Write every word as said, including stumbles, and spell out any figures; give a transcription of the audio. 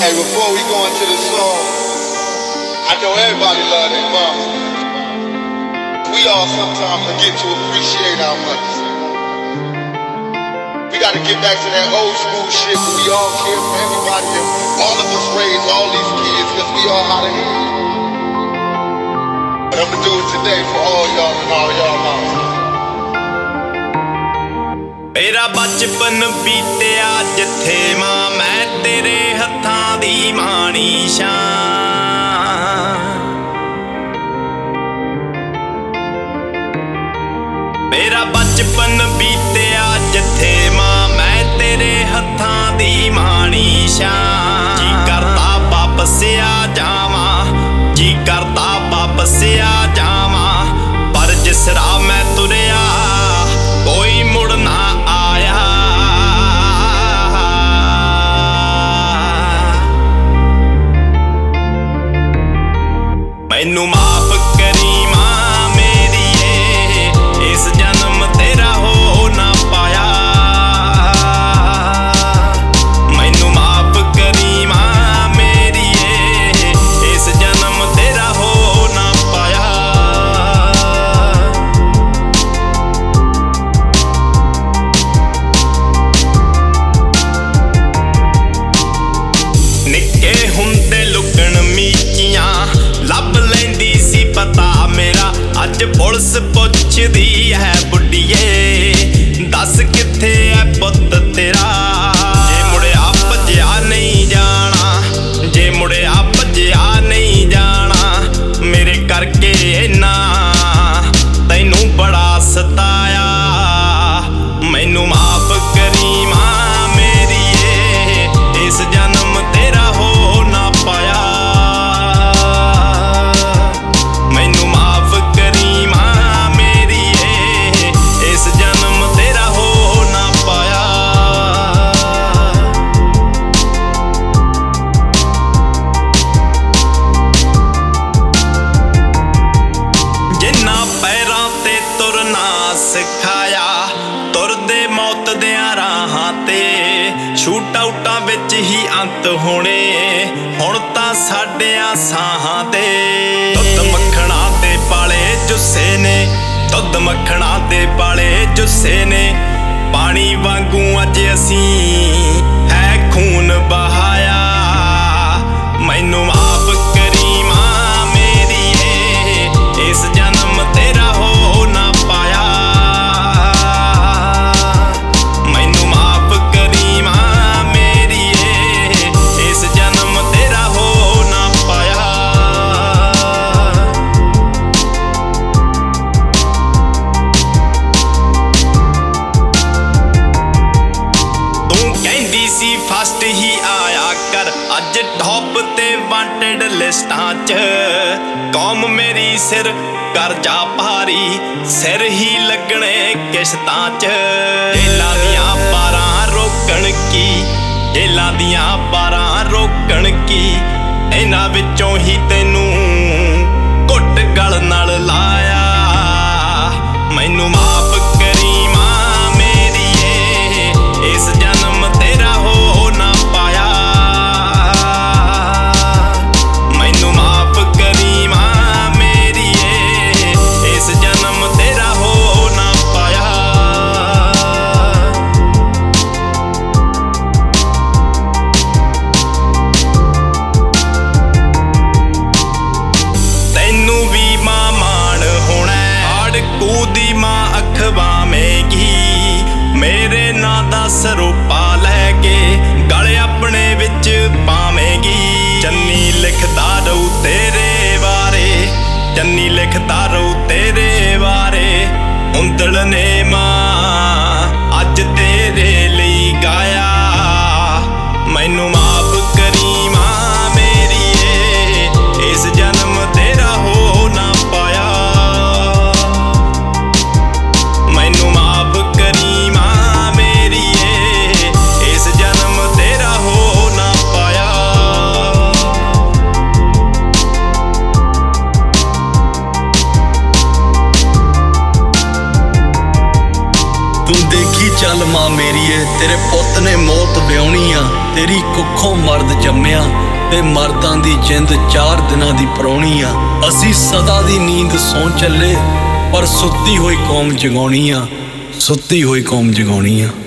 Hey, before we go into the song, I know everybody love their mama. We all sometimes forget to appreciate our mothers. We gotta get back to that old school shit where we all care for everybody and all of us raise all these kids because we all out of here. But I'ma do it today for all y'all and all y'all mamas. ਮੇਰਾ ਬਚਪਨ ਬੀਤਿਆ ਜਿੱਥੇ ਮਾਂ ਮੈਂ ਤੇਰੇ ਹੱਥਾਂ ਦੀ ਮਾਣੀ ਸ਼ਾਂ। ਮੇਰਾ ਬਚਪਨ ਬੀਤਿਆ ਜਿੱਥੇ ਮਾਂ ਮੈਂ ਤੇਰੇ ਹੱਥਾਂ ਦੀ ਮਾਣੀ ਸ਼ਾਂ। ਜੀ ਕਰਦਾ ਵਾਪਸ ਆ ਜਾਵਾਂ, ਜੀ ਕਰਦਾ ਵਾਪਸ ਆ ਜਾਵਾਂ, ਪਰ ਜਿਸ ਰਾਹ ਮੈਂ ਤੁਰਿਆ ਕੋਈ ਮੁੜ ਨਾ ਆਇਆ। ਮੈਨੂੰ ਮਾਫ ਕਰੀ ਮਾਂ ਮੇਰੀਏ, ਇਸ ਜਨਮ ਤੇਰਾ ਹੋ ਨਾ ਪਾਇਆ। ਮੈਨੂੰ ਮਾਫ ਕਰੀ ਮਾਂ ਮੇਰੀਏ, ਇਸ ਜਨਮ ਤੇਰਾ ਹੋ ਨਾ ਪਾਇਆ। ਨਿੱਕੇ ਹੁੰਦੇ ਲੁਕਣ ਮੀਚੀਆਂ ਲੱਭ ਲੈਂਦੀ ਸੀ ਪਤਾ ਮੇਰਾ, ਅੱਜ ਪੁਲਿਸ ਪੁੱਛਦੀ ਹੈ ਬੁੱਢੀਏ ਦੱਸ ਕਿੱਥੇ ਐ ਪੁੱਤ ਤੇਰਾ। ਜੇ ਮੁੜਿਆ ਭੱਜਿਆ ਨਹੀਂ ਜਾਣਾ, ਜੇ ਮੁੜਿਆ ਭੱਜਿਆ ਨਹੀਂ ਜਾਣਾ, ਮੇਰੇ ਕਰਕੇ ਇੰਨਾ ਤੈਨੂੰ ਬੜਾ ਸਤਾਇਆ। ਮੈਨੂੰ ਮਾਫ ਕਰੀ ਮਾਂ ਮੇਰੀਏ, ਇਸ ਜਨਮ ਤੇਰਾ ਹੋ ਨਾ ਪਾਇਆ। ਮੈਨੂੰ ਮਾਫ ਕਰੀ ਮਾਂ ਮੇਰੀਏ, ਇਸ ਜਨਮ ਤੇਰਾ ਹੋ ਨਾ ਪਾਇਆ। ਜਿੰਨਾ ਪੈਰਾਂ ਤੇ ਤੁਰਨਾ ਸਿਖਾਇਆ, ਤੁਰਦੇ ਮੌਤ ਦਿਆਂ ਰਾਹਾਂ ਤੇ, ਸ਼ੂਟ ਆਊਟਾਂ ਵਿੱਚ ਹੀ ਅੰਤ ਹੋਣੇ ਹੁਣ ਤਾਂ ਸਾਡਿਆਂ ਸਾਹਾਂ ਤੇ। ਦੁੱਧ ਮੱਖਣਾ ਤੇ ਪਾਲੇ ਜੁੱਸੇ ਨੇ, ਦੁੱਧ ਮੱਖਣਾ ਤੇ ਪਾਲੇ ਜੁੱਸੇ ਨੇ, ਪਾਣੀ ਵਾਂਗੂ ਅੱਜ ਅਸੀਂ ਹੈ ਖੂਨ ਬਹਾਇਆ। ਮੈਨੂੰ ਮਾਫ ਕਰੀ ਮਾਂ ਮੇਰੀਏ, ਇਸ ਜਨਮ ਤੇਰਾ ਹੋ ਨਾ ਪਾਇਆ। ਮੈਨੂੰ ਮਾਫ ਕਰੀ ਮਾਂ ਮੇਰੀਏ, ਇਸ ਜਨਮ ਤੇਰਾ ਹੋ ਨਾ ਪਾਇਆ। ਤੂੰ ਕਹਿੰਦੀ ਸੀ ਫਸਟ ਹੀ ਆਇਆ ਕਰ, ਅੱਜ ਟੌਪ ਤੇ ਵਾਂਟਡ ਲਿਸਟਾਂ 'ਚ। ਕੌਮ ਮੇਰੀ ਸਿਰ ਕਰਜ਼ਾ ਭਾਰੀ, ਸਿਰ ਹੀ ਲੱਗਣੇ ਕਿਸ਼ਤਾਂ 'ਚ। ਜੇਲਾਂ ਦੀਆਂ ਬਾਰਾਂ ਰੋਕਣ ਕੀ, ਜੇਲਾਂ ਦੀਆਂ ਬਾਰਾਂ ਰੋਕਣ ਕੀ, ਇਹਨਾਂ ਵਿੱਚੋਂ ਹੀ ਤੈਨੂੰ ਘੁੱਟ ਗਲ ਨਾਲ ਲਾਇਆ। ਮੈਨੂੰ ਮਾਫ ਕਰੀ ਮਾਂ ਮੇਰੀਏ, ਇਸ ਜਨਮ ਤੇਰਾ ਹੋ ਨਾ ਪਾਇਆ। ਮੈਨੂੰ ਮਾਫ ਕਰੀ ਮਾਂ ਮੇਰੀਏ, ਇਸ ਜਨਮ ਤੇਰਾ ਹੋ ਨਾ ਪਾਇਆ। ਤੈਨੂੰ ਵੀ ਮਾਂ ਮਾਣ ਹੋਣਾ, ਹਾੜਕੂ ਦੀ ਮਾਂ ਅਖਵਾਵੇਂਗੀ, ਮੇਰੇ ਨਾਂ ਦਾ ਸਰੂਪਾ ਲੈ ਕੇ ਗਲ ਆਪਣੇ ਵਿੱਚ ਪਾਵੇਂਗੀ। ਚੰਨੀ ਲਿਖਦਾ ਰਹੂ ਤੇਰੇ ਬਾਰੇ, ਚੰਨੀ ਲਿਖਦਾ ਰਹੂ ਤੇਰੇ ਬਾਰੇ, ਉਂਦਲ ਨੇ ਮਾਂ ਅੱਜ ਤੇਰੇ ਲਈ ਗਾਇਆ। ਮੈਨੂੰ ਮਾਫ ਕਰੀ ਮਾਂ ਮੇਰੀਏ, ਇਸ ਜਨਮ ਤੇਰਾ ਹੋ ਨਾ ਪਾਇਆ। ਮੈਨੂੰ ਮਾਫ ਕਰੀ ਮਾਂ ਮੇਰੀਏ, ਚੱਲ ਮਾਂ ਮੇਰੀਏ, ਤੇਰੇ ਪੁੱਤ ਨੇ ਮੌਤ ਵਿਆਹੁਣੀ ਆ। ਤੇਰੀ ਕੁੱਖੋਂ ਮਰਦ ਜੰਮਿਆ ਤੇ ਮਰਦਾਂ ਦੀ ਜਿੰਦ ਚਾਰ ਦਿਨਾਂ ਦੀ ਪ੍ਰਾਹੁਣੀ ਆ। ਅਸੀਂ ਸਦਾ ਦੀ ਨੀਂਦ ਸੌਂ ਚੱਲੇ, ਪਰ ਸੁੱਤੀ ਹੋਈ ਕੌਮ ਜਗਾਉਣੀ ਆ, ਸੁੱਤੀ ਹੋਈ ਕੌਮ ਜਗਾਉਣੀ ਆ।